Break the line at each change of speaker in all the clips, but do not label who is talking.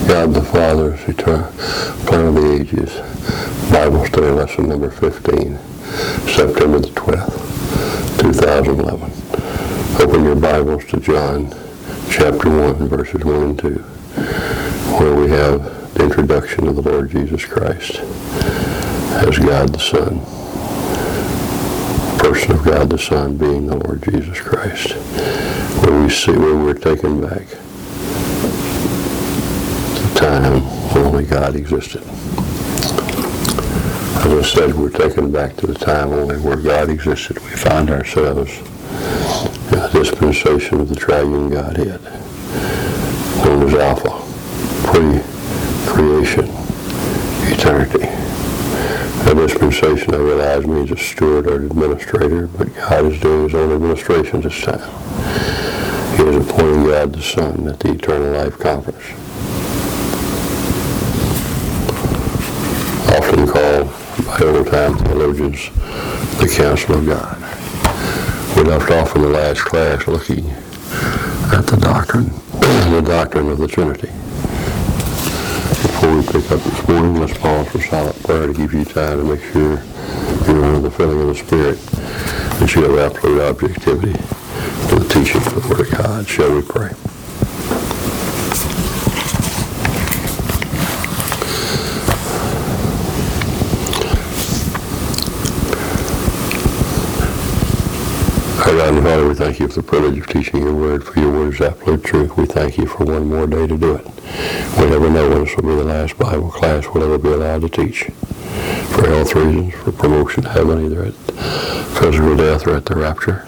God the Father's eternal plan of the ages. Bible study lesson number 15, September the 12th, 2011. Open your Bibles to John chapter 1, verses 1 and 2, where we have the introduction of the Lord Jesus Christ as God the Son. The person of God the Son being the Lord Jesus Christ, where we see where we're taken back to time when only God existed. As I said, we're taken back to the time only where God existed. We find ourselves in the dispensation of the triune Godhead, known as Alpha, pre-creation, eternity. That dispensation, I realize, means a steward or an administrator, but God is doing his own administration this time. He is appointing God the Son at the Eternal Life Conference, often called by old-time theologians the Council of God. We left off in the last class looking at the doctrine of the Trinity. Before we pick up this morning, let's pause for silent prayer to give you time to make sure you're under the filling of the Spirit and you have absolute objectivity to the teaching of the Word of God. Shall we pray? Our God and Father, we thank you for the privilege of teaching your word, for your word is absolute truth. We thank you for one more day to do it. We never know when this will be the last Bible class we'll ever be allowed to teach. For health reasons, for promotion to heaven, either at physical death or at the rapture,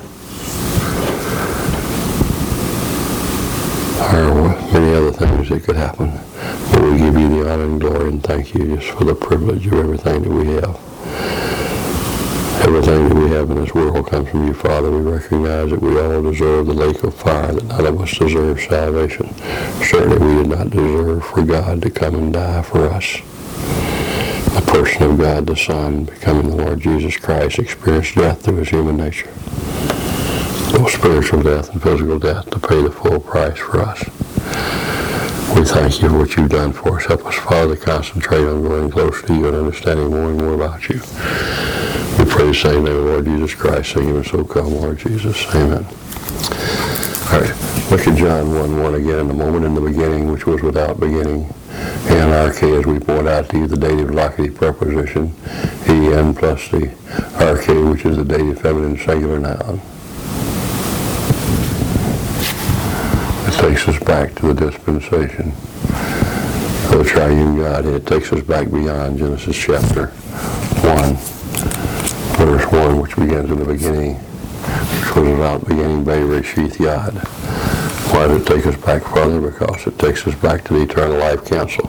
or many other things that could happen. But we give you the honor and glory and thank you just for the privilege of everything that we have. Everything that we have in this world comes from you, Father. We recognize that we all deserve the lake of fire, that none of us deserve salvation. Certainly we did not deserve for God to come and die for us. The person of God the Son, becoming the Lord Jesus Christ, experienced death through his human nature. Both spiritual death and physical death to pay the full price for us. We thank you for what you've done for us. Help us, Father, to concentrate on growing close to you and understanding more and more about you. We pray the same name of Lord Jesus Christ, saying, even so come, Lord Jesus. Amen. All right, look at John 1:1 again. In the moment in the beginning, which was without beginning. Anarche, as we point out to you, the dative locative preposition, en plus the arche, which is the dative feminine singular noun. It takes us back to the dispensation of the triune Godhead. It takes us back beyond Genesis chapter 1. Verse 1, which begins in the beginning, which was without beginning, Bereshith Yad. Why does it take us back further? Because it takes us back to the Eternal Life Council.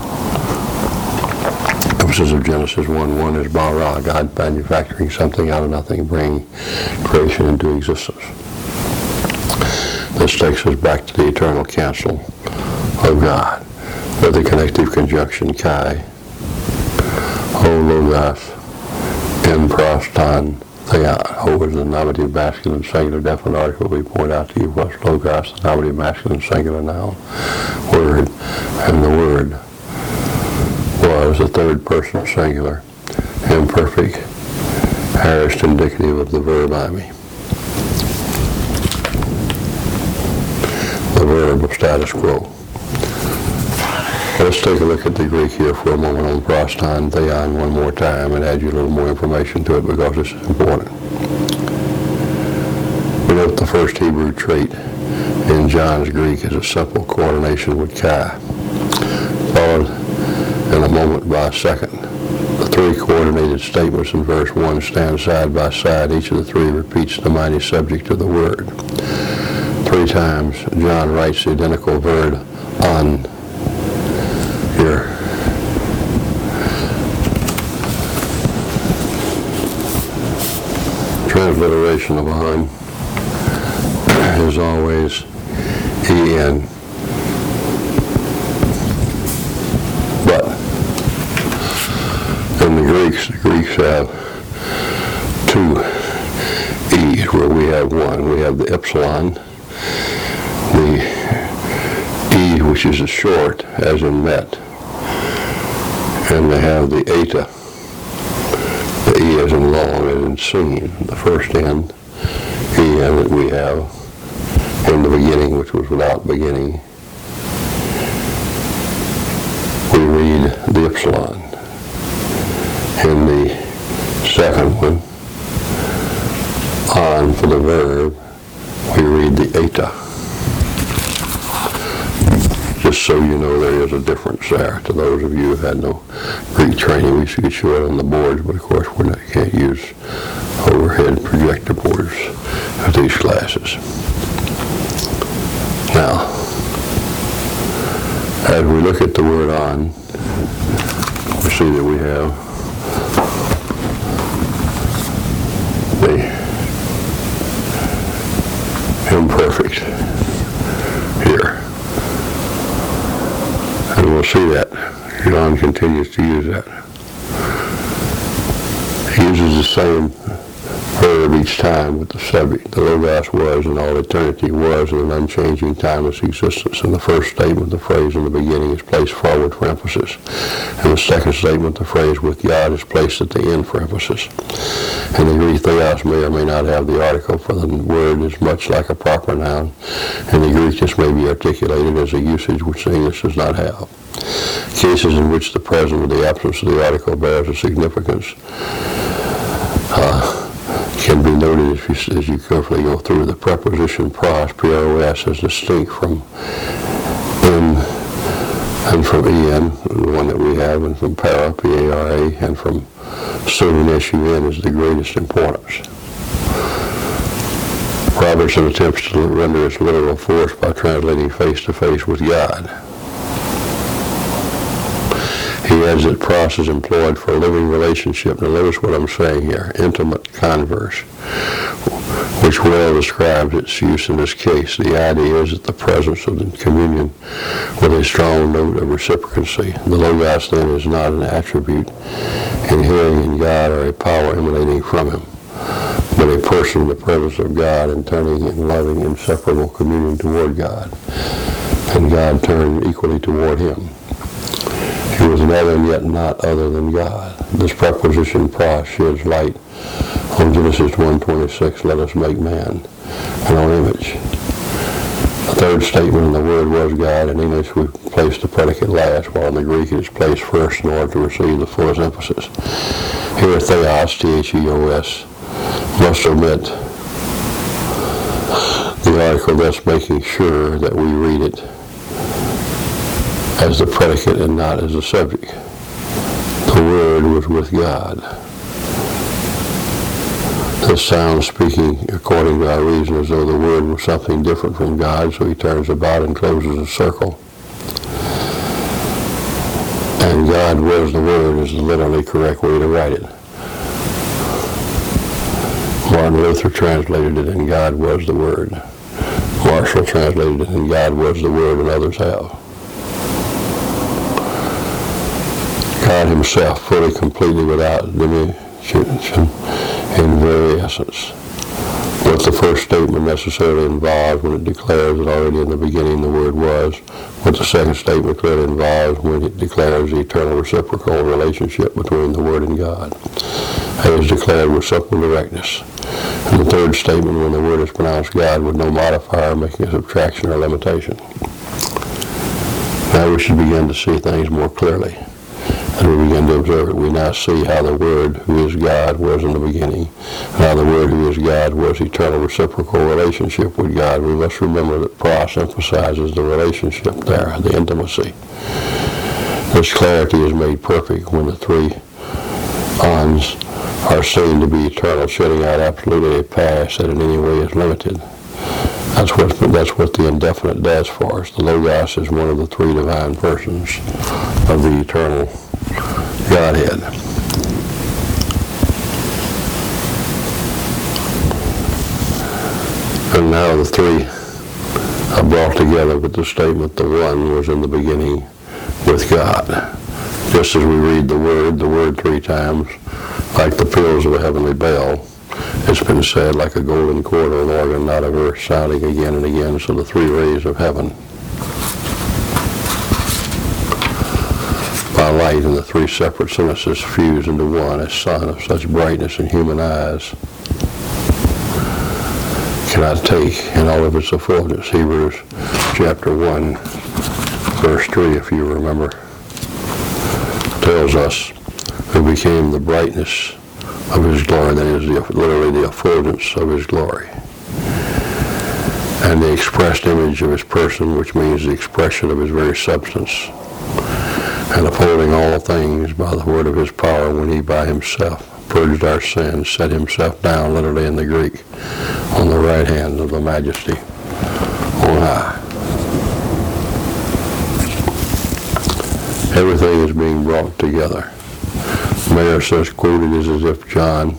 The emphasis of Genesis 1:1 is bara, God manufacturing something out of nothing, bringing creation into existence. This takes us back to the Eternal Council of God, with the connective conjunction Kai, Ho Logos, in proston theon. Ho is the nominative masculine singular definite article. We point out to you what's logos, the nominative masculine singular noun word, and the word was the third person singular imperfect aorist indicative of the verb eimi. The verb of status quo. Let's take a look at the Greek here for a moment on proston theon one more time and add you a little more information to it because this is important. We note the first Hebrew trait in John's Greek is a simple coordination with Kai, followed in a moment by a second. The three coordinated statements in verse 1 stand side by side. Each of the three repeats the mighty subject of the word. 3 times John writes the identical verb on here. Transliteration of on is always en. But in the Greeks have 2 e's where we have 1. We have the epsilon, the e which which is as short as in met. And they have the eta, the E as in long, as in seen, the first end, EN that we have in the beginning, which was without beginning. We read the epsilon. In the second one, on for the verb, we read the eta. Just so you know, there is a difference there. To those of you who had no Greek training, we should show it on the boards, but of course you can't use overhead projector boards at these classes. Now, as we look at the word on, we see that we have the imperfect here. And we'll see that. John continues to use that. He uses the same verb each time with the subject. The Logos was in all eternity, was in an unchanging timeless existence. In the first statement, the phrase in the beginning is placed forward for emphasis. In the second statement, the phrase with God is placed at the end for emphasis. In the Greek, theos may or may not have the article, for the word is much like a proper noun. In the Greek, this may be articulated as a usage which the English does not have. Cases in which the presence or the absence of the article bears a significance can be noted as you carefully go through. The preposition pros, P-R-O-S, is distinct from in and from en, the one that we have, and from para, P-A-R-A, and from sun, S-U-N, is the greatest importance. Robertson attempts to render its literal force by translating face to face with God. He adds that pros is employed for a living relationship. Now notice what I'm saying here, intimate converse, which well describes its use in this case. The idea is that the presence of the communion with a strong note of reciprocancy. The Logos then is not an attribute inhering in God or a power emanating from him, but a person in the presence of God and turning in loving, inseparable communion toward God, and God turned equally toward him. He was another and yet not other than God. This preposition pros sheds light on Genesis 1:26, let us make man in our image. The third statement in the word was God. In English we place the predicate last, while in the Greek it is placed first in order to receive the fullest emphasis. Here theos, T-H-E-O-S, must omit the article, thus making sure that we read it as the predicate and not as the subject. The Word was with God. This sounds, speaking according to our reason, as though the Word was something different from God, so he turns about and closes a circle. And God was the Word is the literally correct way to write it. Martin Luther translated it, and God was the Word. Marshall translated it, and God was the Word, and others have. God himself, fully, completely, without diminution, in very essence. What the first statement necessarily involves when it declares that already in the beginning the Word was, what the second statement clearly involves when it declares the eternal reciprocal relationship between the Word and God. It is declared with simple directness. And the third statement, when the Word is pronounced God, with no modifier making a subtraction or limitation. Now we should begin to see things more clearly. As we begin to observe it, we now see how the Word, who is God, was in the beginning, and how the Word, who is God, was eternal reciprocal relationship with God. We must remember that pros emphasizes the relationship there, the intimacy. This clarity is made perfect when the three ons are seen to be eternal, shutting out absolutely a past that in any way is limited. That's what the indefinite does for us. The Logos is one of the three divine persons of the eternal Godhead. And now the three are brought together with the statement, the one was in the beginning with God. Just as we read the word 3 times, like the peals of a heavenly bell, it's been said, like a golden cord or an organ, not of earth, sounding again and again, so the 3 rays of heaven by light in the three separate sentences fused into one, a sun of such brightness in human eyes cannot take in all of its effulgence. Hebrews chapter 1, verse 3, if you remember, tells us who became the brightness of his glory, that is literally the effulgence of his glory, and the expressed image of his person, which means the expression of his very substance, and upholding all things by the word of his power, when he by himself purged our sins, set himself down, literally in the Greek, on the right hand of the majesty on high. Everything is being brought together. Mayer says, quoted, is as if John,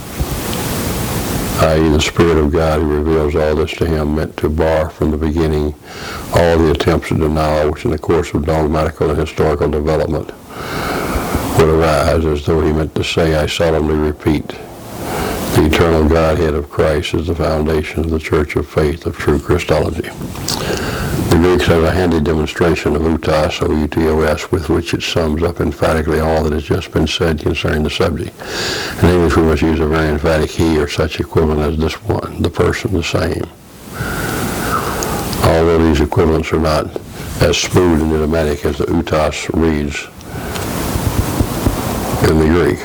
i.e. the Spirit of God who reveals all this to him, meant to bar from the beginning all the attempts at denial which in the course of dogmatical and historical development would arise, as though he meant to say, I solemnly repeat, the eternal Godhead of Christ is the foundation of the Church of Faith of true Christology. The Greeks have a handy demonstration of utos, O-U-T-O-S, with which it sums up emphatically all that has just been said concerning the subject. In English, we must use a very emphatic he or such equivalent as this one, the person, the same. Although these equivalents are not as smooth and idiomatic as the utos reads in the Greek.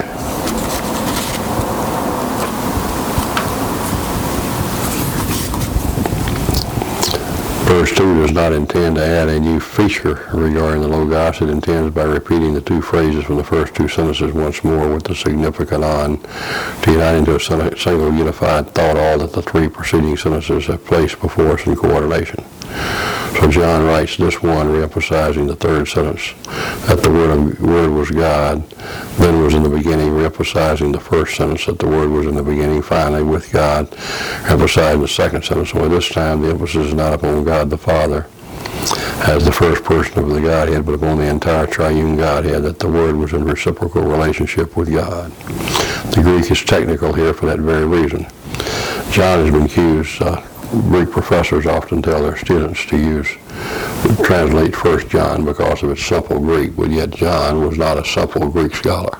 Verse 2 does not intend to add a new feature regarding the Logos. It intends, by repeating the two phrases from the first two sentences once more with the significant on, to unite into a single unified thought all that the three preceding sentences have placed before us in coordination. So John writes this one, re-emphasizing the third sentence, that the Word was God, then was in the beginning, re-emphasizing the first sentence, that the Word was in the beginning, finally with God, emphasizing the second sentence, only this time the emphasis is not upon God the Father as the first person of the Godhead, but upon the entire triune Godhead, that the Word was in reciprocal relationship with God. The Greek is technical here for that very reason. John has been accused, Greek professors often tell their students to translate 1 John because of its simple Greek, but yet John was not a simple Greek scholar.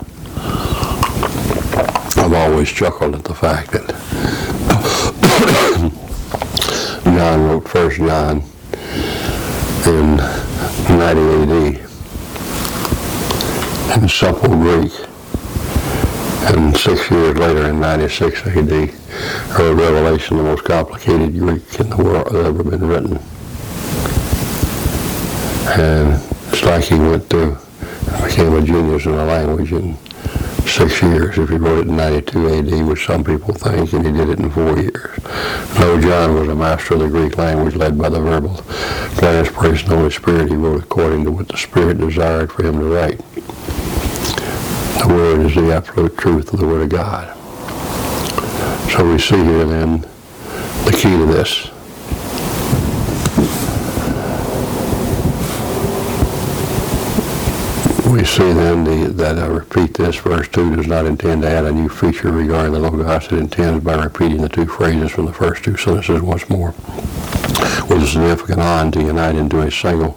I've always chuckled at the fact that John wrote 1 John in 90 AD in simple Greek, and 6 years later in 96 AD, heard Revelation, the most complicated Greek in the world that ever been written. And it's like he went through and became a genius in the language in 6 years if he wrote it in 92 AD, which some people think, and he did it in 4 years. No, John was a master of the Greek language, led by the verbal by inspiration of the Holy Spirit. He wrote according to what the Spirit desired for him to write. The Word is the absolute truth of the Word of God. So we see here then the key to this. We see then that I repeat this, verse 2 does not intend to add a new feature regarding the Logos. It intends, by repeating the two phrases from the first two sentences once more, with a significant on, to unite into a single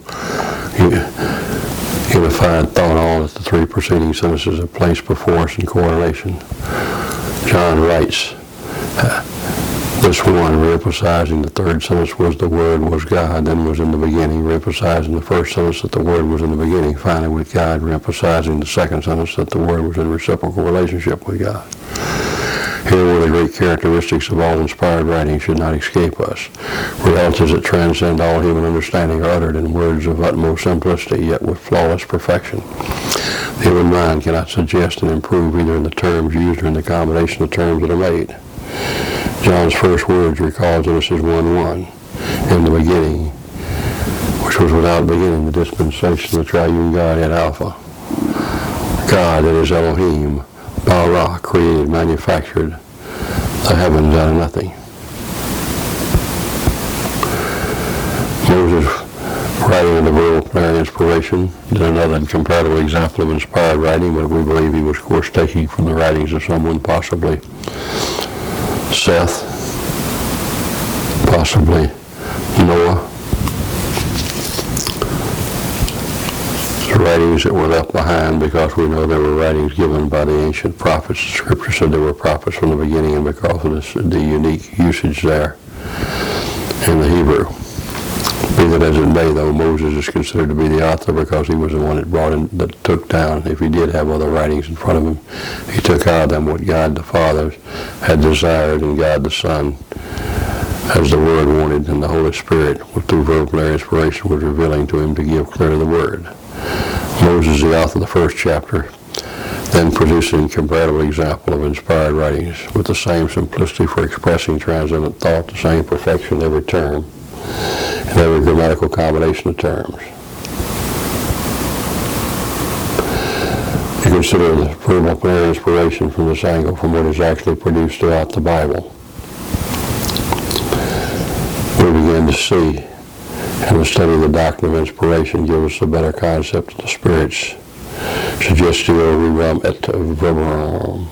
unified thought all that the three preceding sentences have placed before us in correlation. John writes this one, re-emphasizing the third sentence was the Word was God, then was in the beginning, re-emphasizing the first sentence that the Word was in the beginning, finally with God, re-emphasizing the second sentence that the Word was in reciprocal relationship with God. Here were the great characteristics of all inspired writing should not escape us. Realities that transcend all human understanding are uttered in words of utmost simplicity, yet with flawless perfection. The human mind cannot suggest and improve either in the terms used or in the combination of terms that are made. John's first words recall Genesis 1:1, in the beginning, which was without beginning, the dispensation of the triune Godhead Alpha. God, that is Elohim, Bara, created, manufactured the heavens out of nothing. Moses, writing under verbal prayer inspiration, is another comparable example of inspired writing, but we believe he was, of course, taking from the writings of someone, possibly Seth, possibly Noah. The writings that were left behind, because we know there were writings given by the ancient prophets. The Scripture said there were prophets from the beginning, and because of the unique usage there in the Hebrew. Be that as it may, though, Moses is considered to be the author because he was the one that took down, if he did have other writings in front of him, he took out of them what God the Father had desired, and God the Son, as the Word wanted, and the Holy Spirit, through verbal inspiration, was revealing to him to give clearly the Word. Moses, the author of the first chapter, then produced an incomparable example of inspired writings with the same simplicity for expressing transcendent thought, the same perfection in every term, and every grammatical combination of terms. You consider the verbal inspiration from this angle from what is actually produced throughout the Bible. We begin to see, and the study of the doctrine of inspiration gives us a better concept of the Spirit's suggestio rerum et verbatim.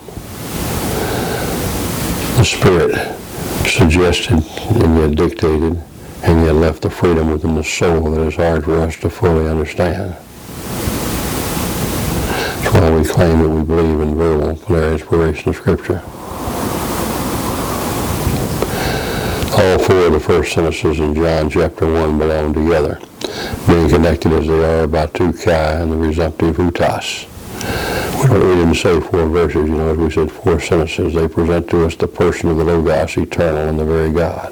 The Spirit suggested and yet dictated, and yet left the freedom within the soul that is hard for us to fully understand. That's why we claim that we believe in verbal inspiration of Scripture. All four of the first sentences in John chapter 1 belong together, being connected as they are by two kai and the resumptive utas. We didn't say four verses, as we said four sentences. They present to us the person of the Logos, eternal and the very God.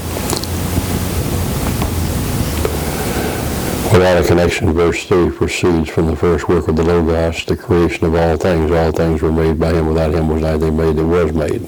Without a connection, verse 3 proceeds from the first work of the Logos, the creation of all things. All things were made by him. Without him was not anything made that was made.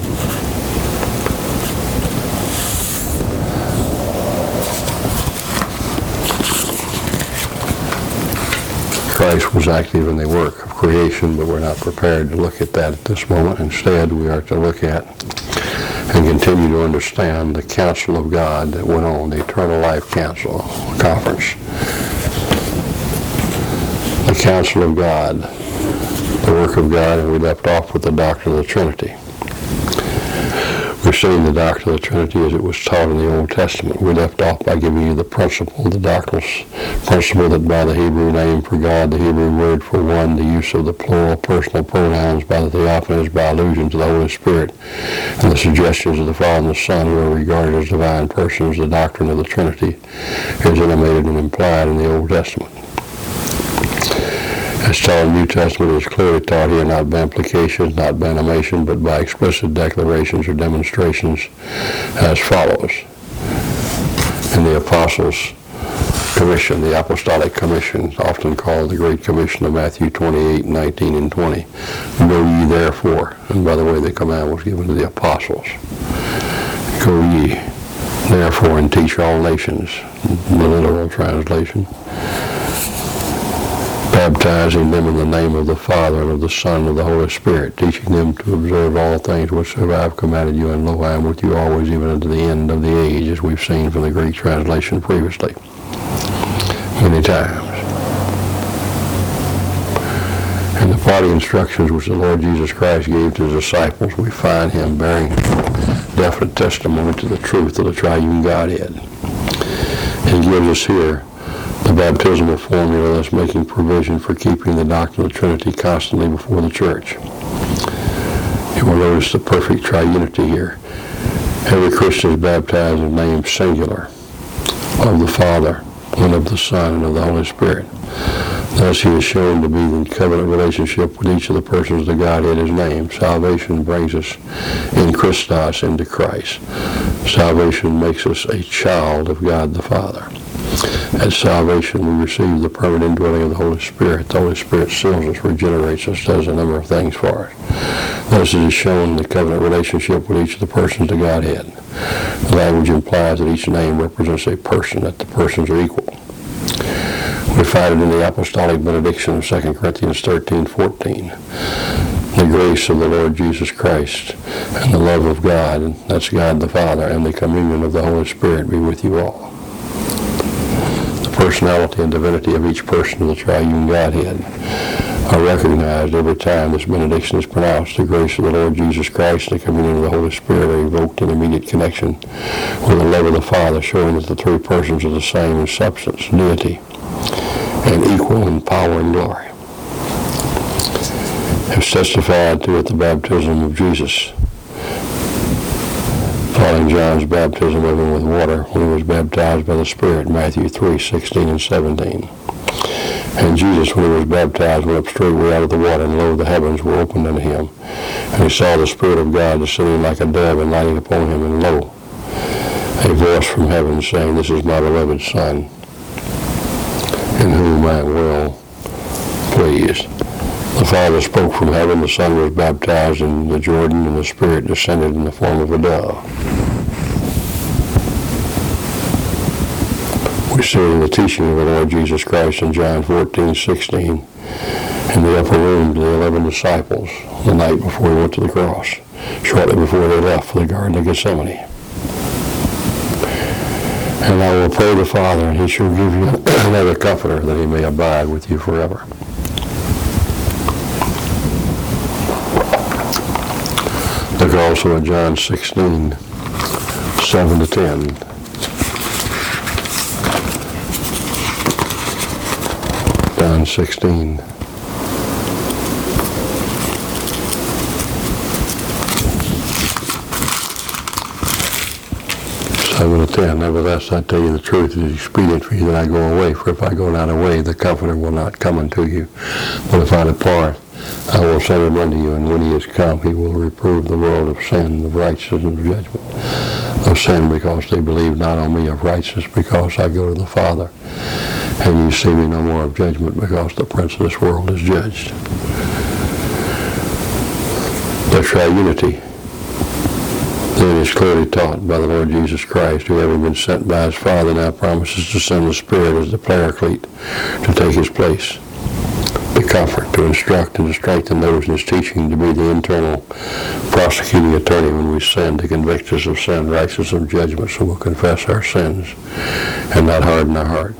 Christ was active in the work of creation, but we're not prepared to look at that at this moment. Instead, we are to look at and continue to understand the counsel of God that went on, the Eternal Life Council Conference. The counsel of God, the work of God, and we left off with the doctrine of the Trinity. We've seen the doctrine of the Trinity as it was taught in the Old Testament. We left off by giving you the principle, the doctrinal principle that by the Hebrew name for God, the Hebrew word for one, the use of the plural personal pronouns by the theophanies, by allusion to the Holy Spirit, and the suggestions of the Father and the Son, who are regarded as divine persons, the doctrine of the Trinity is intimated and implied in the Old Testament. As taught in the New Testament, it is clearly taught here not by implications, not by animation, but by explicit declarations or demonstrations as follows. In the Apostles' Commission, the Apostolic Commission, often called the Great Commission of Matthew 28, 19, and 20. Go ye therefore. And by the way, the command was given to the apostles. Go ye therefore and teach all nations, the literal translation, baptizing them in the name of the Father and of the Son and of the Holy Spirit, teaching them to observe all things whatsoever I have commanded you, and lo, I am with you always, even unto the end of the age, as we've seen from the Greek translation previously, many times. In the parting instructions which the Lord Jesus Christ gave to his disciples, we find him bearing definite testimony to the truth of the triune Godhead. He gives us here the baptismal formula, thus making provision for keeping the doctrine of the Trinity constantly before the church. You will notice the perfect triunity here. Every Christian is baptized in the name singular of the Father, and of the Son, and of the Holy Spirit. Thus he is shown to be in covenant relationship with each of the persons of the Godhead, his name. Salvation brings us in Christos into Christ. Salvation makes us a child of God the Father. At salvation, we receive the permanent indwelling of the Holy Spirit. The Holy Spirit seals us, regenerates us, does a number of things for us. Thus it is shown the covenant relationship with each of the persons of the Godhead. The language implies that each name represents a person, that the persons are equal. We find it in the apostolic benediction of 2 Corinthians 13:14. The grace of the Lord Jesus Christ and the love of God, and that's God the Father, and the communion of the Holy Spirit be with you all. Personality and divinity of each person of the triune Godhead are recognized every time this benediction is pronounced. The grace of the Lord Jesus Christ and the communion of the Holy Spirit are evoked in immediate connection with the love of the Father, showing that the three persons are the same in substance, deity, and equal in power and glory. Has testified to at the baptism of Jesus, following John's baptism of him with water when he was baptized by the Spirit, Matthew 3:16 and 17. And Jesus, when he was baptized, went up straightway out of the water, and lo, the heavens were opened unto him. And he saw the Spirit of God descending like a dove and lighting upon him, and lo, a voice from heaven saying, This is my beloved Son, in whom I am well pleased. The Father spoke from heaven, the Son was baptized in the Jordan, and the Spirit descended in the form of a dove. We see in the teaching of the Lord Jesus Christ in John 14:16, in the upper room to the 11 disciples the night before he went to the cross, shortly before they left for the Garden of Gethsemane. And I will pray the Father, and he shall give you another Comforter, that he may abide with you forever. Look also at John 16:7-10. John 16. 7-10. Nevertheless, I tell you the truth, it is expedient for you that I go away. For if I go not away, the Comforter will not come unto you. But if I depart, I will send him unto you. And when he is come, he will reprove the world of sin, of righteousness, and of judgment. Of sin, because they believe not on me. Of righteousness, because I go to the Father. And you see me no more. Of judgment, because the prince of this world is judged. The triunity then is clearly taught by the Lord Jesus Christ, who, having been sent by his Father, now promises to send the Spirit as the Paraclete to take his place, to comfort, to instruct, and to strengthen those in his teaching, to be the internal prosecuting attorney when we sin, to convict us of sin, righteousness, and judgment, so we'll confess our sins and not harden our heart.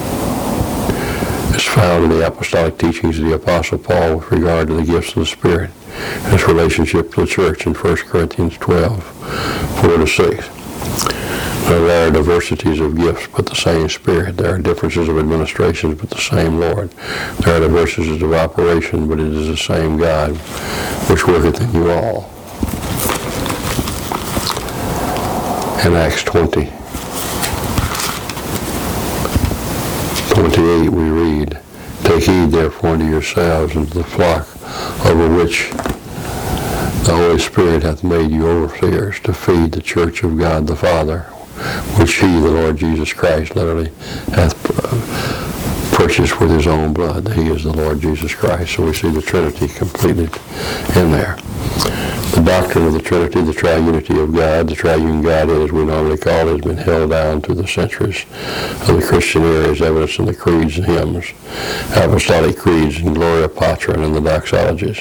It's found in the apostolic teachings of the Apostle Paul with regard to the gifts of the Spirit and its relationship to the church in 1 Corinthians 12:4-6. There are diversities of gifts, but the same Spirit. There are differences of administrations, but the same Lord. There are diversities of operation, but it is the same God, which worketh in you all. In Acts 20:28 we read, Take heed therefore unto yourselves and to the flock over which the Holy Spirit hath made you overseers, to feed the church of God the Father, which he, the Lord Jesus Christ, literally hath purchased with his own blood. He is the Lord Jesus Christ. So we see the Trinity completed in there. The doctrine of the Trinity, the triunity of God, the triune Godhead, as we normally call it, has been held down through the centuries of the Christian era as evidenced in the creeds and hymns, apostolic creeds, and Gloria Patri, and the doxologies.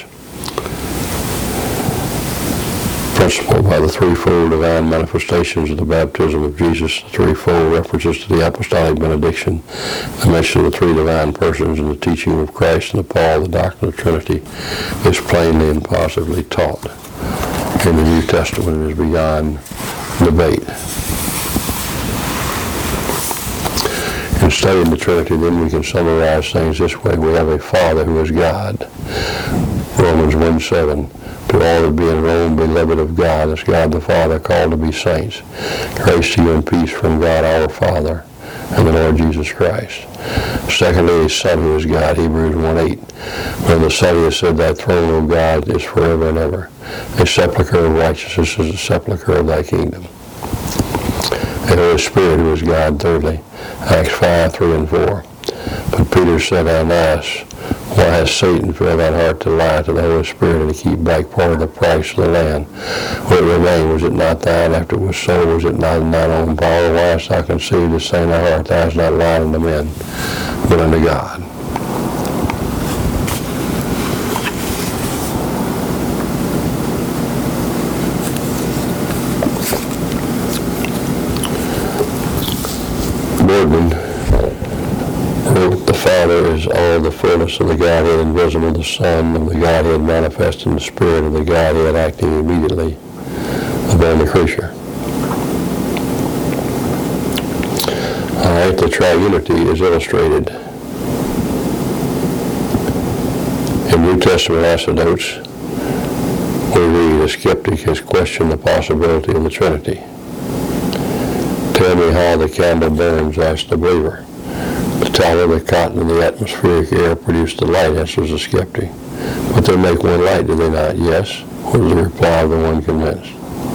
Principled by the threefold divine manifestations of the baptism of Jesus, the threefold references to the apostolic benediction, the mention of the three divine persons, and the teaching of Christ and of Paul, the doctrine of the Trinity is plainly and positively taught in the New Testament and is beyond debate. In studying the Trinity, then we can summarize things this way. We have a Father who is God. Romans 1:7. To all that be in Rome, beloved of God, as God the Father, called to be saints. Grace to you and peace from God our Father and the Lord Jesus Christ. Secondly, his Son who is God, Hebrews 1:8. When the Son has said, Thy throne, O God, is forever and ever. A sepulchre of righteousness is the sepulchre of thy kingdom. The Holy Spirit who is God, thirdly. Acts 5:3-4. But Peter said, Ananias, why has Satan filled thine heart to lie to the Holy Spirit and to keep back part of the price of the land? What remained, was it not thine after it was sold? Was it not in thine own power? Why hast thou conceived this thing in thy heart? Thou hast not lied unto men, but unto God. Boardman wrote, The Father is all the fullness of the Godhead invisible, the Son of the Godhead manifest in the Spirit of the Godhead acting immediately upon the creature. All right, the triunity is illustrated In New Testament Anecdotes, we read, a skeptic has questioned the possibility of the Trinity. Tell me how the candle burns, asked the believer. The tallow, the cotton, and the atmospheric air produce the light, answers the skeptic. But they make one light, do they not? Yes, was the reply of the one convinced.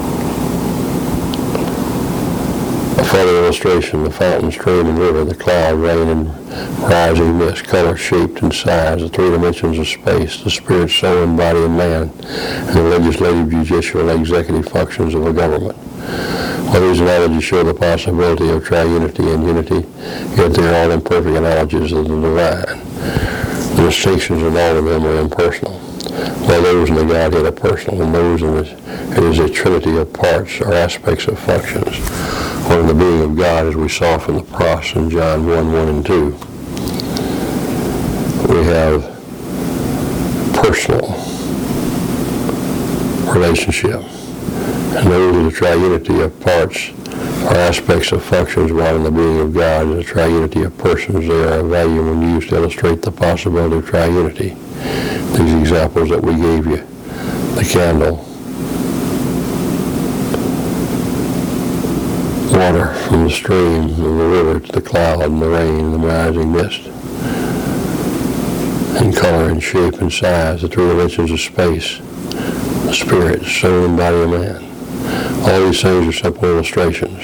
A further illustration, the fountain, stream, and river, the cloud, rain, and rising mist, color, shape, and size, the three dimensions of space, the spirit, soul, and body, and man, and the legislative, judicial, and executive functions of a government. While these analogies show the possibility of triunity and unity, yet they are all imperfect analogies of the divine. The distinctions in all of them are impersonal. While those in the Godhead are personal, and those in it is a trinity of parts or aspects of functions. One in the being of God, as we saw from the cross in John 1, 1 and 2. We have personal relationship. And those are the triunity of parts or aspects of functions, while in the being of God is a triunity of persons. They are of value when used to illustrate the possibility of triunity. These examples that we gave you, the candle, water from the stream, and the river to the cloud, and the rain, and the rising mist, and color and shape and size, the three dimensions of space, the spirit, soul, and body of man. All these things are simple illustrations.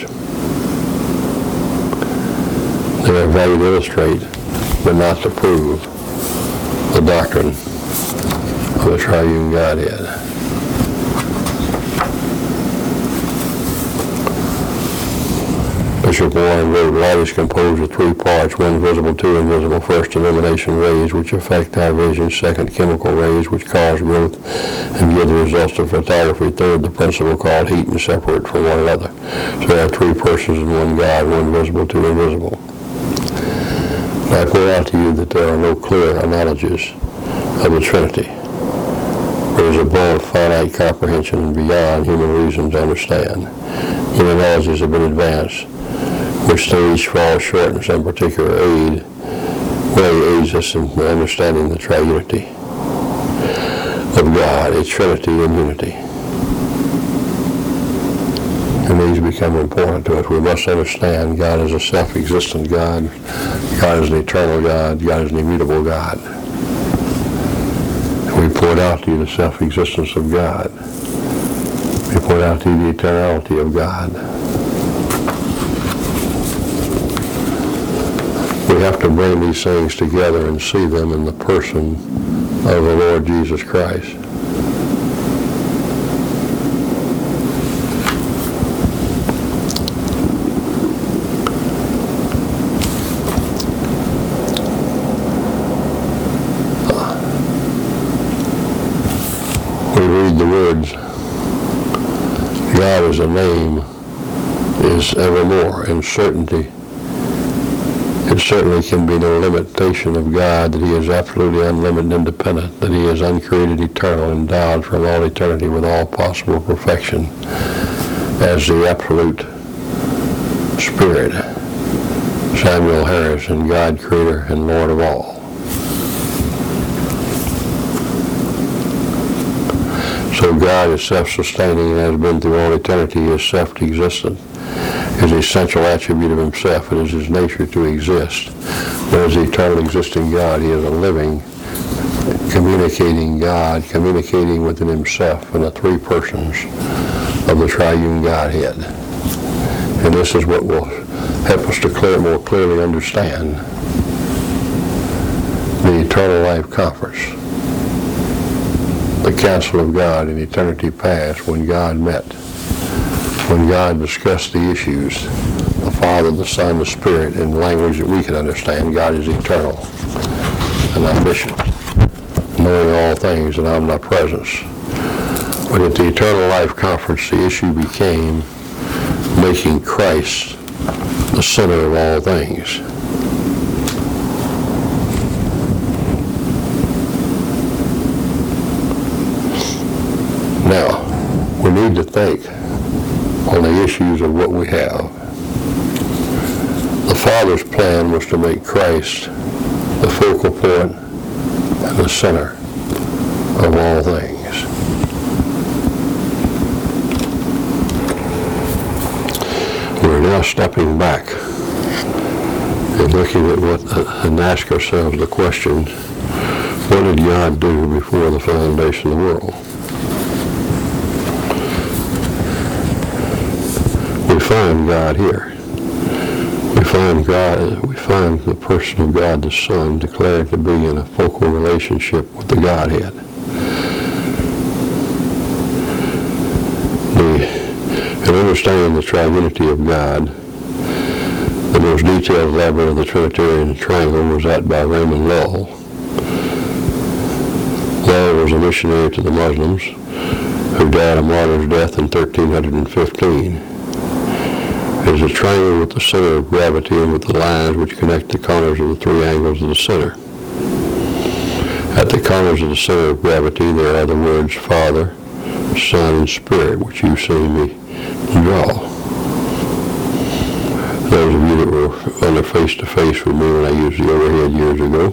They are value to illustrate, but not to prove the doctrine of the triune Godhead. Bishop Warren wrote, light is composed of three parts, one visible, two invisible. First, illumination rays, which affect our vision. Second, chemical rays, which cause growth and give the results of photography. Third, the principle called heat, and separate from one another. So there are three persons in one God, one visible, two invisible. I point out to you that there are no clear analogies of the Trinity. It is above finite comprehension and beyond human reason to understand. Human analogies have been advanced, which though each falls short in some particular way aids us in understanding the triunity of God, its Trinity and unity. And these become important to us. We must understand God is a self-existent God. God is an eternal God. God is an immutable God. And we point out to you the self-existence of God. We point out to you the eternality of God. We have to bring these things together and see them in the person of the Lord Jesus Christ. We read the words, God as a name is evermore in certainty. It certainly can be no limitation of God that he is absolutely unlimited, independent, that he is uncreated, eternal, endowed from all eternity with all possible perfection as the absolute Spirit, Samuel Harrison, God, Creator, and Lord of all. So God is self-sustaining and has been through all eternity. He is self-existent. His essential attribute of himself. It is his nature to exist. But as the eternal existing God, he is a living, communicating God, communicating within himself in the three persons of the triune Godhead. And this is what will help us to more clearly understand the Eternal Life Conference, the counsel of God in eternity past, when God met, when God discussed the issues, the Father, the Son, the Spirit, in language that we can understand. God is eternal and omniscient, knowing all things and omnipresence. But at the Eternal Life Conference, the issue became making Christ the center of all things. Now, we need to think on the issues of what we have. The Father's plan was to make Christ the focal point and the center of all things. We're now stepping back and looking at and ask ourselves the question, what did God do before the foundation of the world? We find God here. We find the person of God, the Son, declared to be in a focal relationship with the Godhead. In understanding the triunity of God, the most detailed elaborate of the Trinitarian triangle was that by Raymond Lull. Lull was a missionary to the Muslims who died a martyr's death in 1315. It is a triangle with the center of gravity and with the lines which connect the corners of the three angles of the center. At the corners of the center of gravity there are the words Father, Son, and Spirit, which you've seen me draw. Those of you that were on the face-to-face with me when I used the overhead years ago.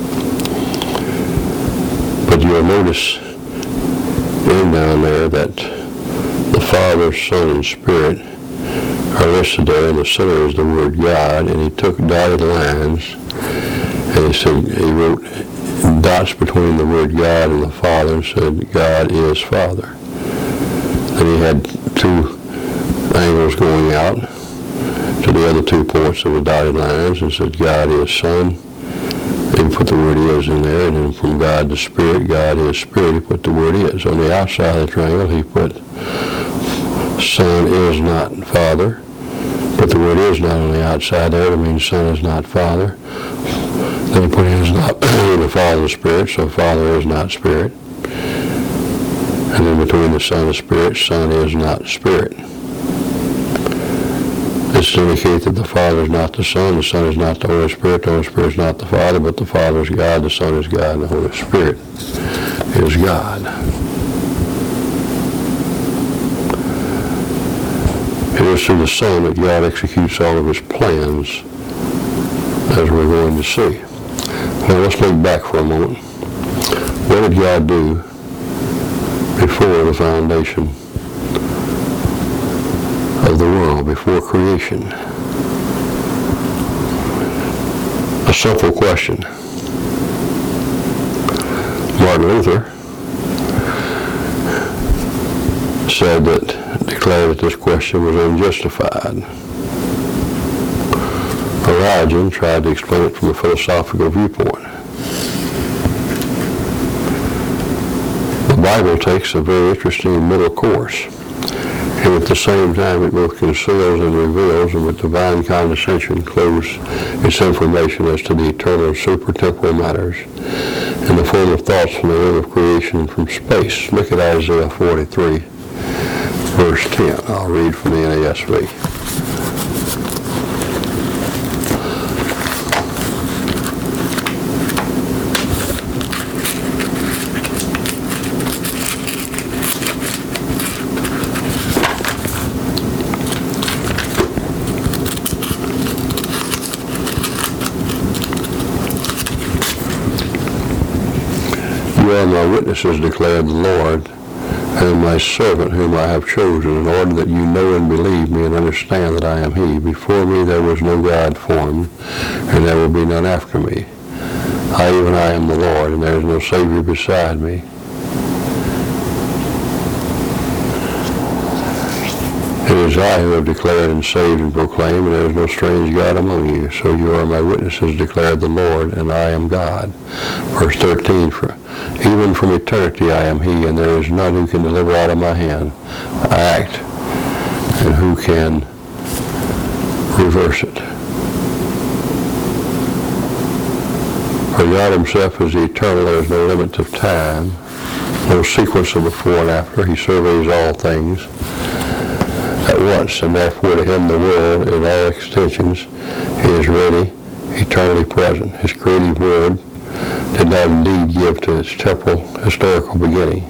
But you'll notice down there that the Father, Son, and Spirit are listed there, and the center is the word God, and he took dotted lines, and he wrote dots between the word God and the Father and said, God is Father. Then he had two angles going out to the other 2 points of the dotted lines and said, God is Son. He put the word is in there, and then from God to Spirit, God is Spirit, he put the word is. On the outside of the triangle, he put Son is not Father. Put the word is not on the outside there, that means Son is not Father. Then he put is not the Father and Spirit, so Father is not Spirit. And then between the Son and Spirit, Son is not Spirit. This indicates that the Father is not the Son is not the Holy Spirit is not the Father, but the Father is God, the Son is God, and the Holy Spirit is God. It is through the Son that God executes all of his plans, as we're going to see. Now let's look back for a moment. What did God do before the foundation of the world, before creation? A simple question. Martin Luther declared that this question was unjustified. Origen tried to explain it from a philosophical viewpoint. The Bible takes a very interesting middle course, and at the same time it both conceals and reveals, and with divine condescension clothes its information as to the eternal supertemporal matters in the form of thoughts from the realm of creation and from space. Look at Isaiah 43, verse 10. I'll read from the NASB. You are my witnesses, declared the Lord, and my servant whom I have chosen, in order that you know and believe me and understand that I am he. Before me there was no God formed, and there will be none after me. I am the Lord, and there is no Savior beside me. It is I who have declared and saved and proclaimed, and there is no strange God among you. So you are my witnesses, declared the Lord, and I am God. Verse 13, even from eternity I am he, and there is none who can deliver out of my hand. I act, and who can reverse it? For God himself is eternal. There is no limit of time, no sequence of before and after. He surveys all things at once, and therefore to him the world in all extensions is ready, eternally present. His creative word did not indeed give to its temporal historical beginning.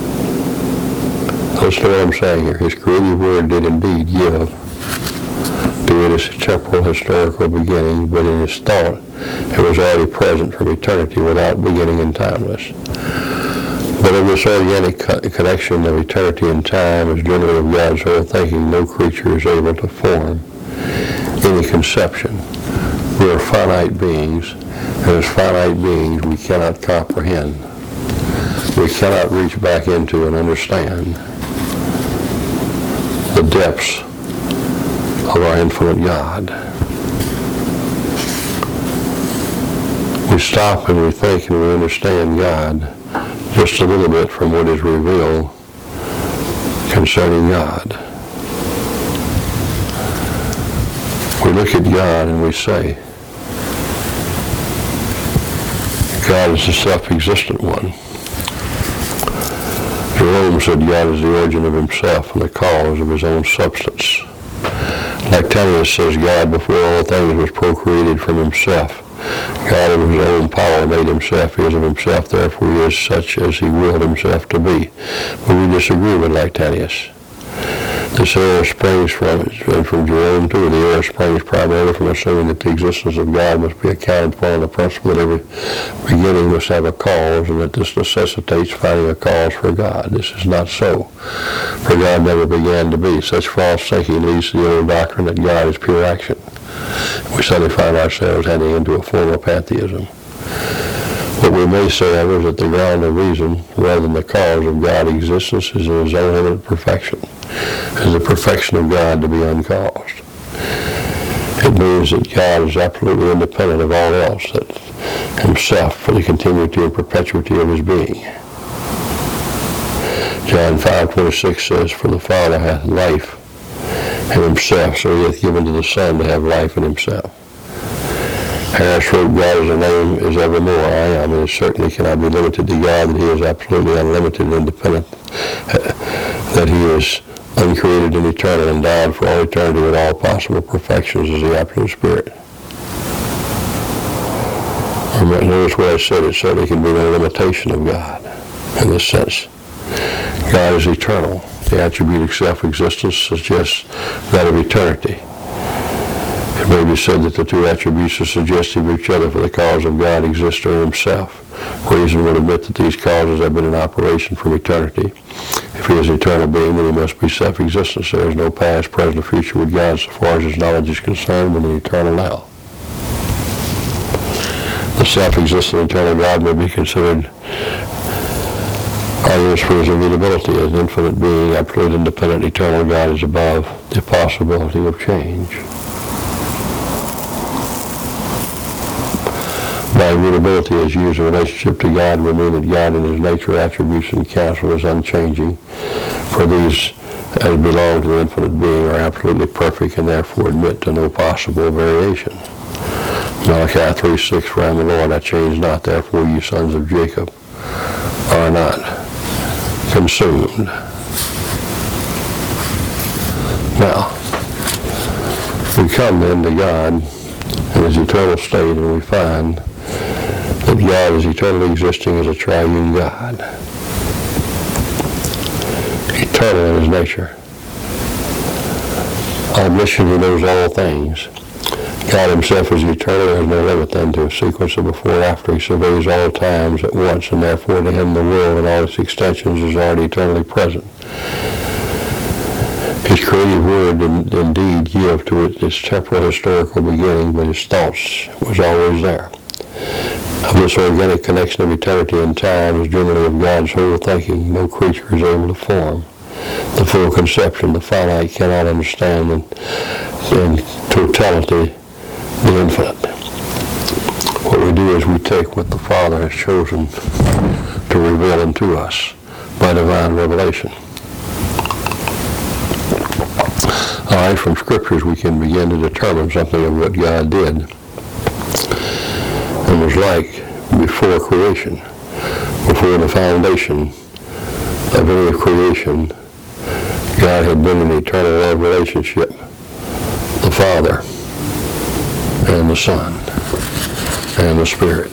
Listen to what I'm saying here. His creative word did indeed give to it its temporal historical beginning, but in his thought it was already present from eternity without beginning and timeless. But of this organic connection of eternity and time is generally of God's whole thinking, no creature is able to form any conception. We are finite beings, and as finite beings we cannot comprehend. We cannot reach back into and understand the depths of our infinite God. We stop and we think and we understand God just a little bit from what is revealed concerning God. We look at God and we say, God is the self-existent one. Jerome said God is the origin of himself and the cause of his own substance. Lactantius says God before all things was procreated from himself. God of his own power made himself, he is of himself, therefore he is such as he willed himself to be. But we disagree with Lactantius. This error springs from Jerome too. The error springs primarily from assuming that the existence of God must be accounted for on the principle that every beginning must have a cause, and that this necessitates finding a cause for God. This is not so, for God never began to be. Such false thinking leads to the old doctrine that God is pure action. We suddenly find ourselves heading into a form of pantheism. What we may say, however, is that the ground of reason, rather than the cause of God's existence, is in his own limited perfection. It is the perfection of God to be uncaused. It means that God is absolutely independent of all else, that himself for the continuity and perpetuity of his being. John 5:26 says, "For the Father hath life in himself, so he hath given to the Son to have life in himself." Harris wrote, God is a name is evermore I am, and it certainly cannot be limited to God, that he is absolutely unlimited and independent, that he is uncreated and eternal, endowed for all eternity with all possible perfections as the absolute Spirit. Notice what I said, it certainly can be no limitation of God in this sense. God is eternal. The attribute of self-existence suggests that of eternity. It may be said that the two attributes are suggestive of each other, for the cause of God exists in himself. Reason would admit that these causes have been in operation from eternity. If he is an eternal being, then he must be self-existence. There is no past, present, or future with God so far as his knowledge is concerned, but an eternal now. The self-existent eternal God may be considered arguments for his immutability. As an infinite being, absolute independent eternal God is above the possibility of change. By immutability is used in relationship to God, we mean that God in his nature, attributes, and counsel is unchanging, for these, as belong to the infinite being, are absolutely perfect and therefore admit to no possible variation. Malachi 3:6, for I am the Lord, I change not, therefore you sons of Jacob are not consumed. Now, we come then to God in his eternal state, and we find that God is eternally existing as a triune God, eternal in his nature. Omniscient, he knows all things. God himself is eternal, there is no limit then to a sequence of before and after. He surveys all times at once, and therefore to him the world and all its extensions is already eternally present. His creative word indeed give to it its temporal historical beginning, but his thoughts was always there. Of this organic connection of eternity and time is generally of God's whole thinking, no creature is able to form. The full conception, the finite cannot understand, and in totality, the infinite. What we do is we take what the Father has chosen to reveal unto us by divine revelation. All right, from Scriptures we can begin to determine something of what God did and was like before creation, before the foundation of any creation. God had been in eternal love relationship, the Father and the Son and the Spirit.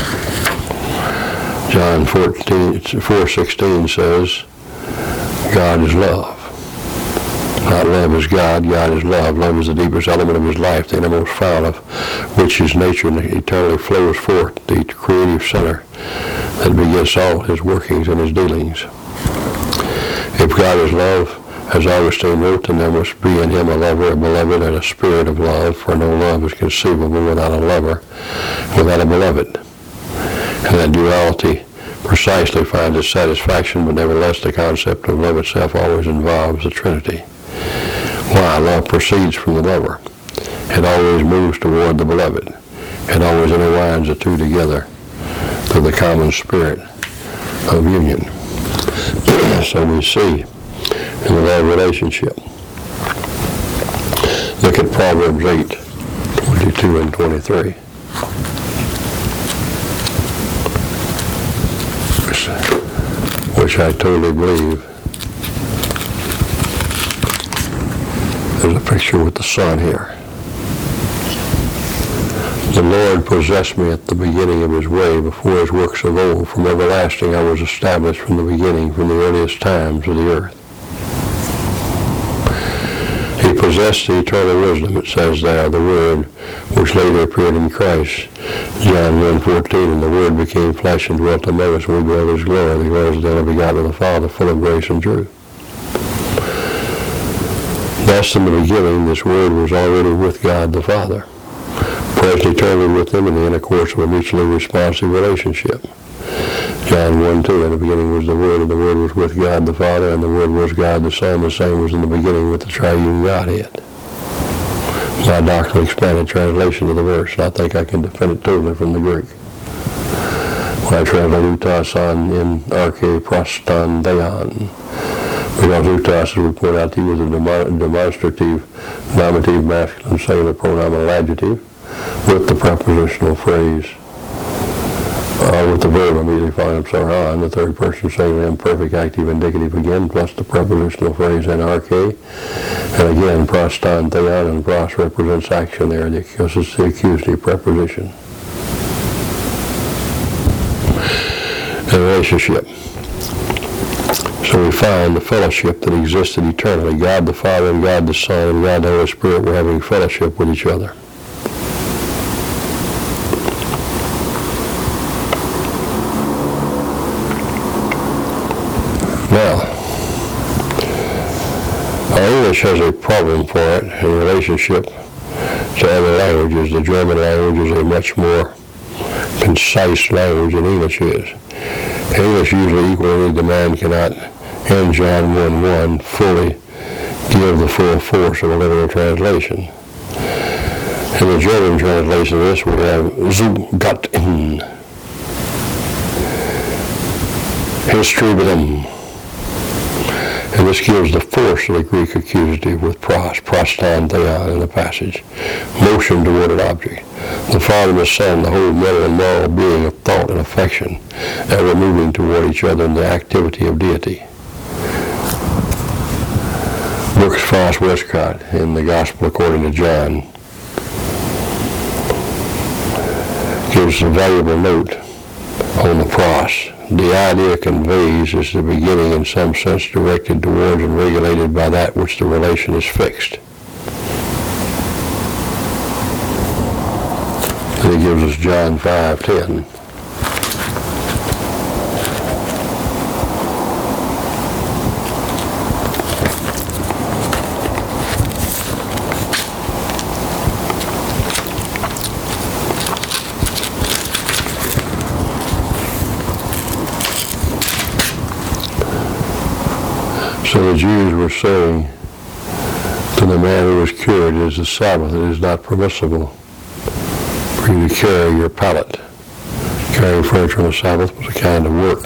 John 4:16 says, God is love. Not love is God. God is love. Love is the deepest element of his life, the innermost fount of which his nature eternally flows forth, the creative center that begets all his workings and his dealings. If God is love, as Augustine wrote, then there must be in him a lover, a beloved, and a spirit of love, for no love is conceivable without a lover, without a beloved. And that duality precisely finds its satisfaction, but nevertheless the concept of love itself always involves the Trinity. Why? Love proceeds from the lover. It always moves toward the beloved. It always intertwines the two together through the common spirit of union. So we see in the love relationship. Look at Proverbs 8:22 and 23. Which I totally believe. There's a picture with the sun here. The Lord possessed me at the beginning of his way, before his works of old. From everlasting I was established from the beginning, from the earliest times of the earth. He possessed the eternal wisdom, it says there, the Word, which later appeared in Christ. John 1:14, and the Word became flesh and dwelt among us, and we beheld his glory. The glory is the only begotten of the Father, full of grace and truth. Thus in the beginning, this Word was already with God the Father, present eternally with him in the intercourse of a mutually responsive relationship. John 1:2, in the beginning was the Word, and the Word was with God the Father, and the Word was God the Son. The same was in the beginning with the triune Godhead. My doctrinally expanded translation of the verse, and I think I can defend it totally from the Greek. When I translate utos in arche proston deon, because utos, as we point out to you, is a demonstrative, nominative, masculine, singular pronominal adjective with the prepositional phrase, with the verb immediately following psaron, the third person singular imperfect active indicative again, plus the prepositional phrase NRK, and again proston theon, and pros represents action there because it's the accusative preposition. The relationship. So we find the fellowship that existed eternally. God the Father and God the Son and God the Holy Spirit were having fellowship with each other. Now, our English has a problem for it in relationship to other languages. The German language is a much more concise language than English is. English usually equally the man cannot, in John 1:1, fully give the full force of a literal translation. In the German translation of this, we have zu Gott in history. And this gives the force of the Greek accusative with proston theon in the passage, motion toward an object. The Father and the Son, the whole mental and moral being of thought and affection, ever moving toward each other in the activity of deity. Brooks Foss Westcott in the Gospel according to John gives a valuable note on the pros. The idea conveys is the beginning in some sense directed towards and regulated by that which the relation is fixed. Then he gives us John 5:10. So the Jews were saying to the man who was cured, it is the Sabbath, it is not permissible for you to carry your pallet. Carrying furniture on the Sabbath was a kind of work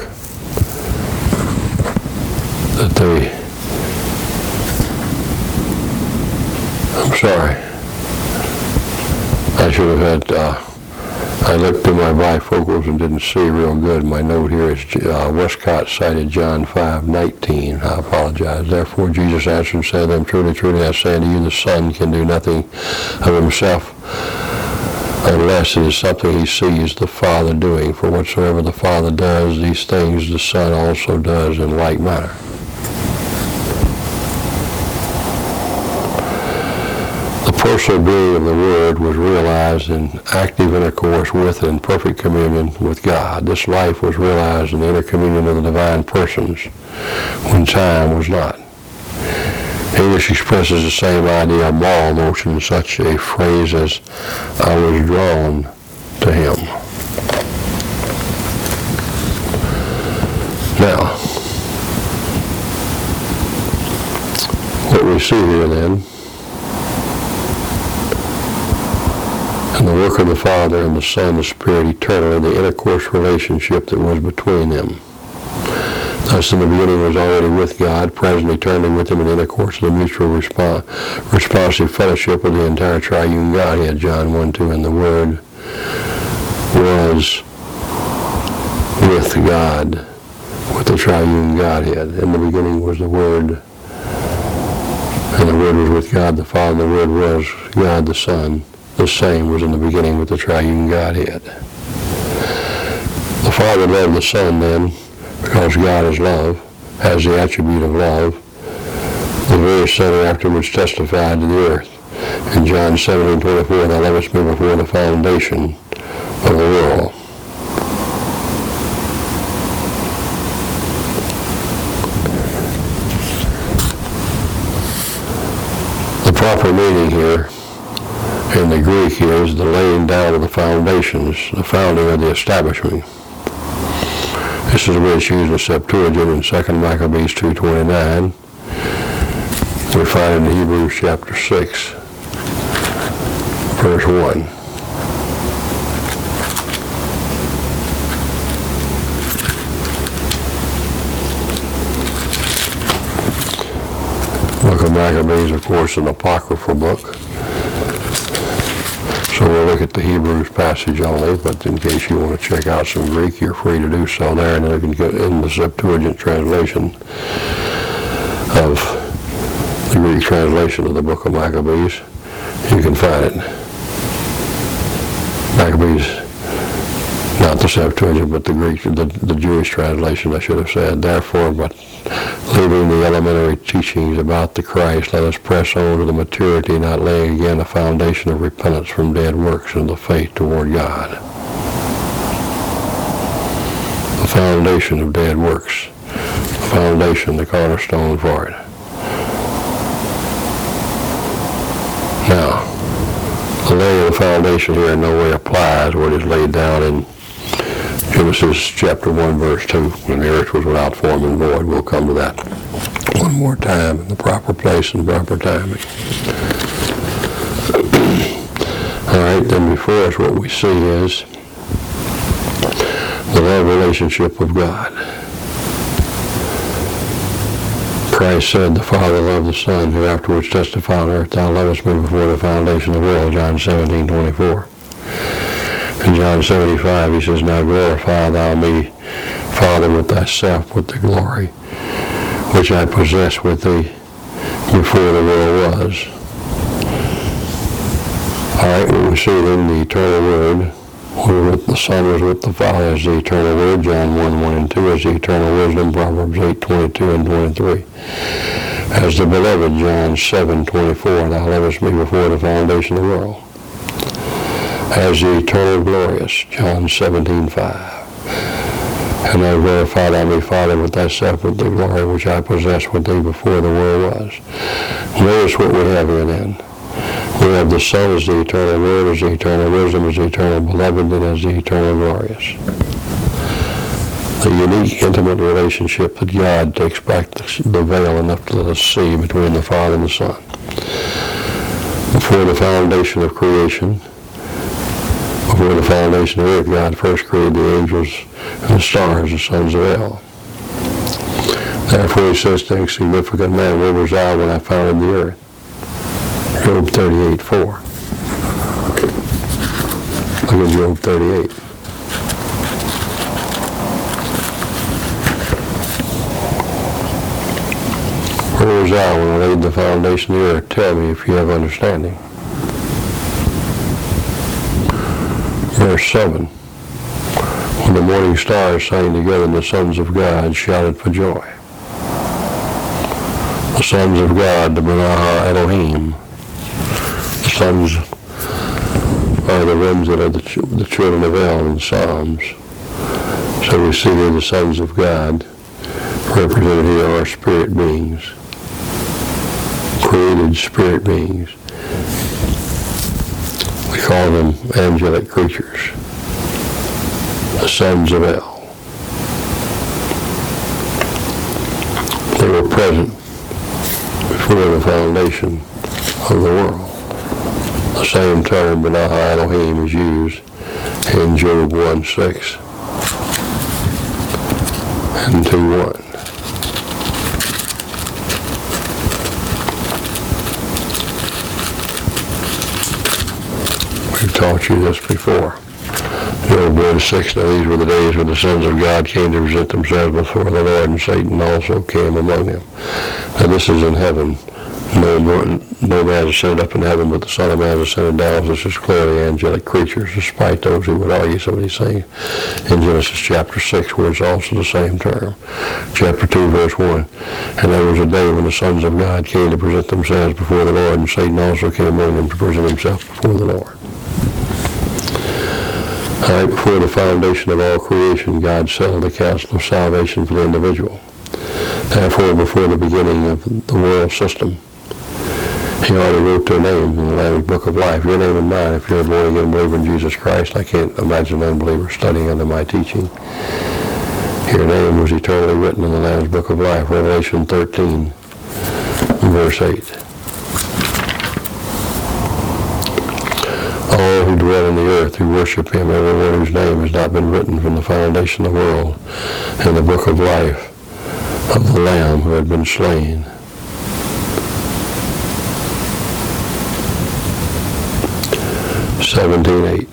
that they, I'm sorry, I should have had, I looked through my bifocals and didn't see real good. My note here is Westcott cited John 5:19. I apologize. Therefore Jesus answered and said to them, truly, truly, I say unto you, the Son can do nothing of himself unless it is something he sees the Father doing. For whatsoever the Father does, these things the Son also does in like manner. personal being of the Word was realized in active intercourse with and perfect communion with God. This life was realized in the intercommunion of the divine persons when time was not. English expresses the same idea of moral motion in such a phrase as, "I was drawn to him." Now, what we see here then, in the work of the Father and the Son, the Spirit eternal, and the intercourse relationship that was between them. Thus in the beginning was already with God, present eternally with him in intercourse of the mutual responsive fellowship of the entire triune Godhead, John 1:2, and the Word was with God, with the triune Godhead. In the beginning was the Word, and the Word was with God the Father, and the Word was God the Son. The same was in the beginning with the triune Godhead. The Father loved the Son then, because God is love, has the attribute of love. The very Son afterwards testified to the earth. In John 17:24, "Thou lovest me before the foundation of the world." The proper meaning here in the Greek here is the laying down of the foundations, the founding of the establishment. This is the way it's used in the Septuagint in 2 Maccabees 2:29. We find it in Hebrews chapter 6, verse 1. Book of Maccabees, of course, an apocryphal book. So we'll look at the Hebrews passage only, but in case you want to check out some Greek, you're free to do so there, and then you can get in the Septuagint translation of the Greek translation of the book of Maccabees. You can find it. Maccabees, not the Septuagint, but the Greek, the Jewish translation, I should have said. Therefore, but leaving the elementary teachings about the Christ, let us press on to the maturity, not laying again a foundation of repentance from dead works and the faith toward God. The foundation of dead works. The foundation, the cornerstone for it. Now, the laying of the foundation here in no way applies what is laid down in Genesis chapter 1, verse 2, when the earth was without form and void. We'll come to that one more time in the proper place and proper timing. All right, then before us what we see is the love relationship with God. Christ said, "The Father loved the Son, who afterwards testified on earth, Thou lovest me before the foundation of the world," John 17:24. In John 75, he says, "Now glorify thou me, Father, with thyself, with the glory which I possessed with thee before the world was." All right, what we see then, the eternal Word, the Son was with the Father as the eternal Word, John 1:1 and 2, as the eternal wisdom, Proverbs 8:22 and 23. As the beloved, John 7:24, "Thou lovest me before the foundation of the world." As the eternal glorious, John 17:5. "And thou glorify thou me, Father, with thyself, with the glory which I possessed with thee before the world was." Notice what we have here then. We have the Son as the eternal Word, as the eternal wisdom, as the eternal beloved, and as the eternal glorious. The unique, intimate relationship that God takes back the veil enough to let us see between the Father and the Son. Before the foundation of creation, before the foundation of earth, God first created the angels and the stars, the sons of El. Therefore he says to insignificant man, "Where was I when I founded the earth?" Job 38:4. Look at Job 38. "Where was I when I laid the foundation of the earth? Tell me if you have understanding." Verse 7. "When the morning stars sang together and the sons of God shouted for joy." The sons of God, the Benaha Elohim, the sons are the remnant of the children of El in Psalms. So we see here the sons of God represented here are spirit beings, created spirit beings. We call them angelic creatures, the sons of El. They were present before the foundation of the world. The same term, Benah Elohim, is used in Job 1:6 and 2:1. We've taught you this before. Job 1:6, now these were the days when the sons of God came to present themselves before the Lord, and Satan also came among them. Now this is in heaven. No man is ascended up in heaven, but the Son of Man is ascended down. This is clearly angelic creatures, despite those who would argue some of these things. In Genesis chapter 6, where it's also the same term. Chapter 2, verse 1. And there was a day when the sons of God came to present themselves before the Lord, and Satan also came among them to present himself before the Lord. All right, before the foundation of all creation, God settled the counsel of salvation for the individual. Therefore, before the beginning of the world system, He already wrote their names in the Lamb's Book of Life. Your name and mine, if you're a born-again believer in Jesus Christ. I can't imagine an unbeliever studying under my teaching. Your name was eternally written in the Lamb's Book of Life. Revelation 13, verse 8. All who dwell on the earth, who worship Him, everyone whose name has not been written from the foundation of the world in the Book of Life of the Lamb who had been slain. (17:8).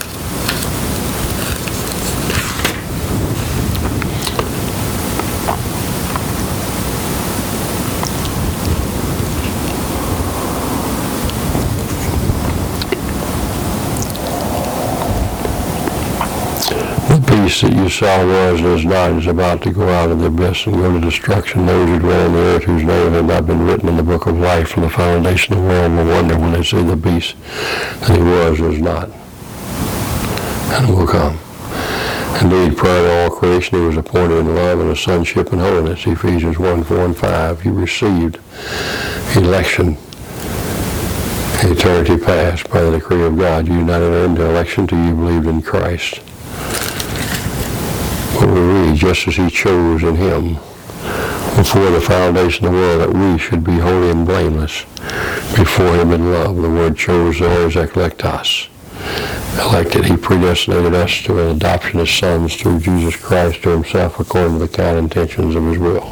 That you saw was and is not, is about to go out of the abyss and go to destruction. Those who dwell on the earth whose name had not been written in the book of life from the foundation of the world will wonder when they see the beast that he was and is not, and will come. Indeed, prior to all creation, he was appointed in love and a sonship and holiness. Ephesians 1:4-5. You received election in eternity past by the decree of God. You did not enter into election till you believed in Christ. What we read, just as He chose in Him before the foundation of the world that we should be holy and blameless before Him in love. The word chose there is eklektos. Elected, He predestinated us to an adoption as sons through Jesus Christ to Himself according to the kind intentions of His will.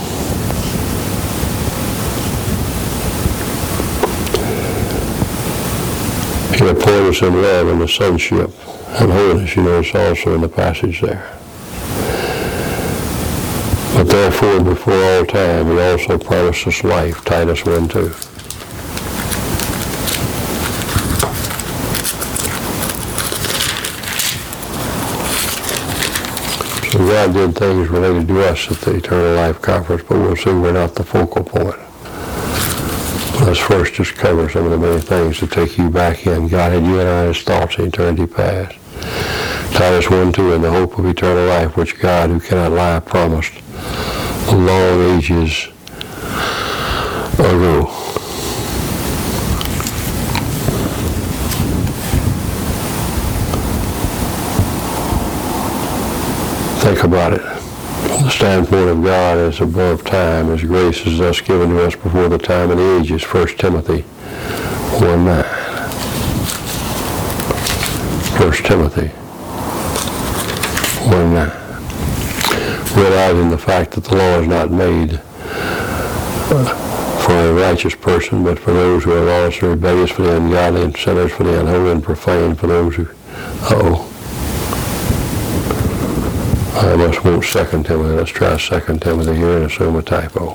He appointed us in love and the sonship and holiness, you notice also in the passage there. But therefore, before all time, He also promised us life, Titus 1:2. So God did things related to us at the Eternal Life Conference, but we'll see we're not the focal point. Let's first just cover some of the many things to take you back in. God had you and I His thoughts in eternity past. Titus 1:2, in the hope of eternal life, which God, who cannot lie, promised long ages ago. Think about it. From the standpoint of God as above time, His grace is thus given to us before the time of the ages. 1 Timothy 1:9. 1 Timothy 1:9. Realizing the fact that the law is not made for a righteous person, but for those who are lawless and rebellious, for the ungodly and sinners, for the unholy and profane, for those who... I must want 2 Timothy. Let's try 2 Timothy here and assume a typo.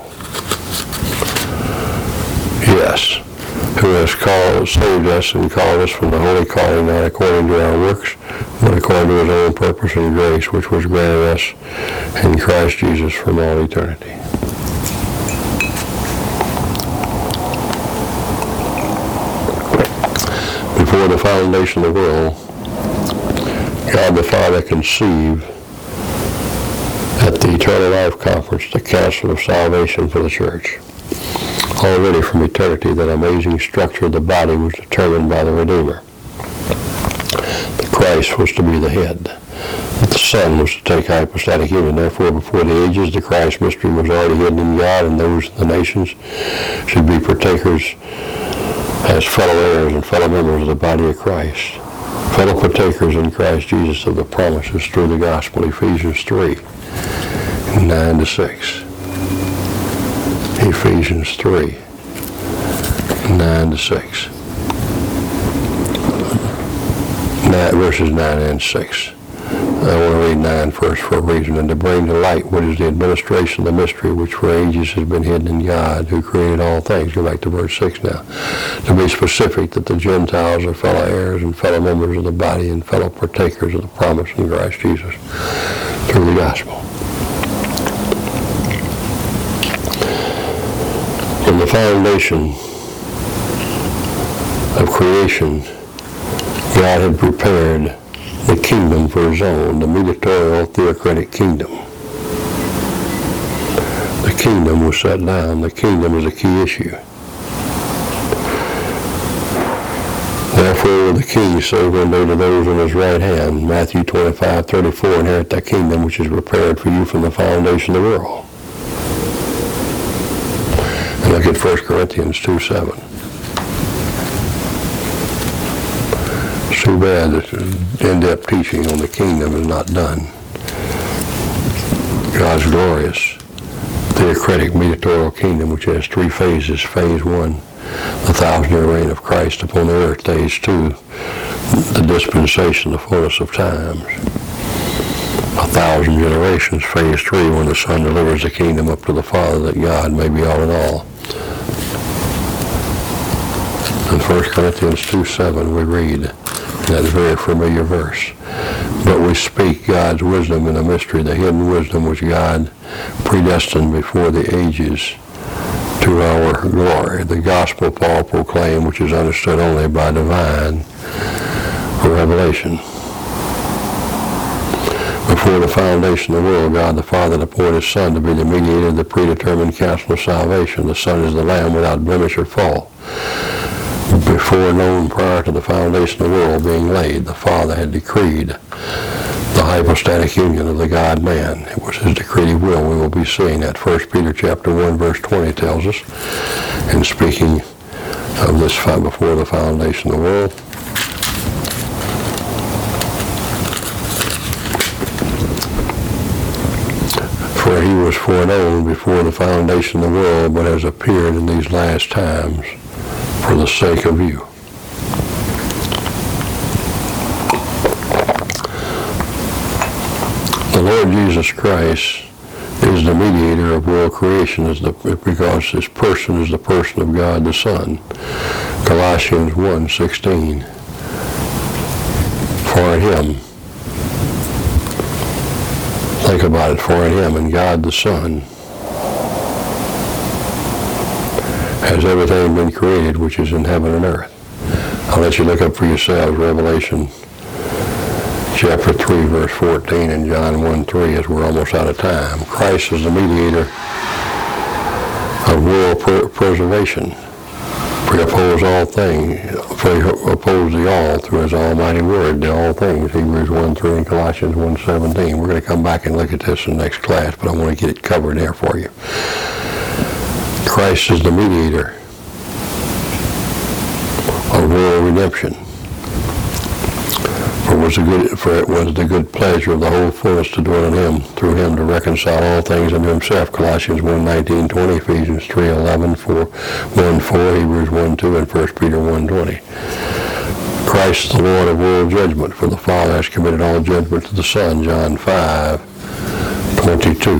Yes. Who has saved us and called us from the holy calling, not according to our works, but according to His own purpose and grace, which was granted us in Christ Jesus from all eternity. Before the foundation of the world, God the Father conceived at the Eternal Life Conference the counsel of salvation for the church. Already from eternity, that amazing structure of the body was determined by the Redeemer. The Christ was to be the head. That the Son was to take hypostatic union. Therefore, before the ages, the Christ mystery was already hidden in God, and those in the nations should be partakers as fellow heirs and fellow members of the body of Christ. Fellow partakers in Christ Jesus of the promises through the gospel, Ephesians 3, 9-6. Ephesians 3, 9-6. Verses 9 and 6. I want to read 9 first for a reason. And to bring to light what is the administration of the mystery which for ages has been hidden in God, who created all things. Go back to verse 6 now. To be specific, that the Gentiles are fellow heirs and fellow members of the body and fellow partakers of the promise in Christ Jesus through the gospel. From the foundation of creation, God had prepared the kingdom for his own, the mediatorial theocratic kingdom. The kingdom was set down. The kingdom is a key issue. Therefore will the king say one day to those on his right hand, Matthew 25:34, inherit that kingdom which is prepared for you from the foundation of the world. And look at 1 Corinthians 2:7. It's too bad that in-depth teaching on the kingdom is not done. God's glorious theocratic mediatorial kingdom, which has 3 phases. Phase 1, the 1,000-year reign of Christ upon the earth. Phase 2, the dispensation, the fullness of times. 1,000 generations. Phase 3, when the Son delivers the kingdom up to the Father, that God may be all in all. In 1 Corinthians 2:7 we read that very familiar verse. But we speak God's wisdom in a mystery, the hidden wisdom which God predestined before the ages to our glory. The gospel Paul proclaimed, which is understood only by divine revelation. Before the foundation of the world, God the Father appointed his Son to be the mediator of the predetermined counsel of salvation. The Son is the Lamb without blemish or fault. Before known, prior to the foundation of the world being laid, the Father had decreed the hypostatic union of the God-man. It was his decreed will. We will be seeing that. 1 Peter chapter 1, verse 20 tells us, in speaking of this before the foundation of the world. For he was foreknown before the foundation of the world, but has appeared in these last times for the sake of you. The Lord Jesus Christ is the mediator of world creation because his person is the person of God the Son. Colossians 1:16. For in him, think about it, for in him and God the Son has everything been created which is in heaven and earth. I'll let you look up for yourselves Revelation chapter 3, verse 14, and John 1:3, as we're almost out of time. Christ is the mediator of world preservation. For he upholds all things, for he upholds the all through his almighty word, the all things, Hebrews 1:3 and Colossians 1:17. We're going to come back and look at this in the next class, but I want to get it covered there for you. Christ is the mediator of world redemption. For it was the good pleasure of the whole fullness to dwell in him, through him to reconcile all things unto himself. Colossians 1:19-20, Ephesians 3:11, 1:4, Hebrews 1:2, and 1 Peter 1:20. Christ is the Lord of world judgment, for the Father has committed all judgment to the Son, John 5:22.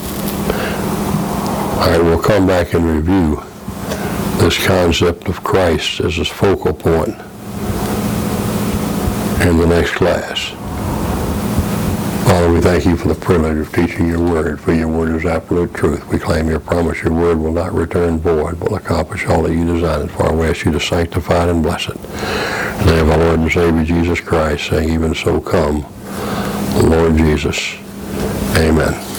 All right, we'll come back and review this concept of Christ as his focal point in the next class. Father, Lord, we thank you for the privilege of teaching your word, for your word is absolute truth. We claim your promise, your word will not return void, but will accomplish all that you designed it for. We ask you to sanctify it and bless it. In the name of our Lord and Savior Jesus Christ, saying, even so come, Lord Jesus. Amen.